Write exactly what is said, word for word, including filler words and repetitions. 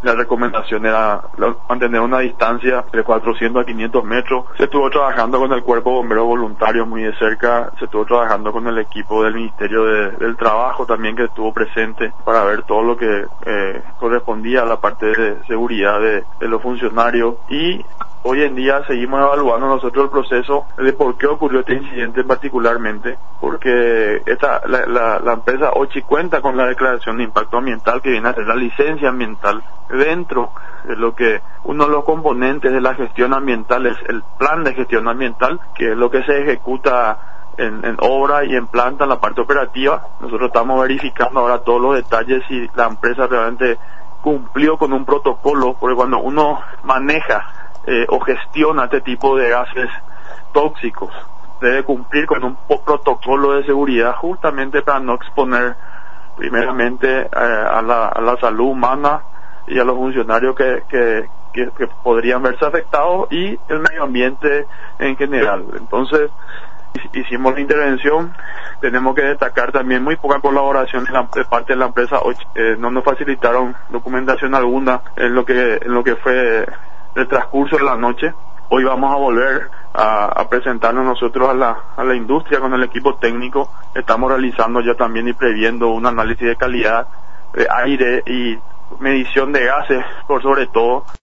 La recomendación era mantener una distancia de cuatrocientos a quinientos metros. Se estuvo trabajando con el Cuerpo de Bomberos Voluntarios muy de cerca, se estuvo trabajando con el equipo del Ministerio de, del Trabajo también, que estuvo presente para ver todo lo que eh, correspondía a la parte de seguridad de, de los funcionarios. Y hoy en día seguimos evaluando nosotros el proceso de por qué ocurrió este incidente particularmente, porque esta, la, la, la empresa Ochi cuenta con la declaración de impacto ambiental, que viene a ser la licencia ambiental. Dentro de lo que uno de los componentes de la gestión ambiental es el plan de gestión ambiental, que es lo que se ejecuta en, en obra y en planta, en la parte operativa. Nosotros estamos verificando ahora todos los detalles si la empresa realmente cumplió con un protocolo, porque cuando uno maneja eh, o gestiona este tipo de gases tóxicos, debe cumplir con un protocolo de seguridad justamente para no exponer primeramente eh, a, la, a la salud humana y a los funcionarios que, que, que, que podrían verse afectados y el medio ambiente en general. Entonces hicimos la intervención. Tenemos que destacar también muy poca colaboración de, la, de parte de la empresa. Eh, no nos facilitaron documentación alguna en lo que en lo que fue el transcurso de la noche. Hoy vamos a volver a, a presentarnos nosotros a la, a la industria con el equipo técnico. Estamos realizando ya también y previendo un análisis de calidad de aire y medición de gases, por sobre todo.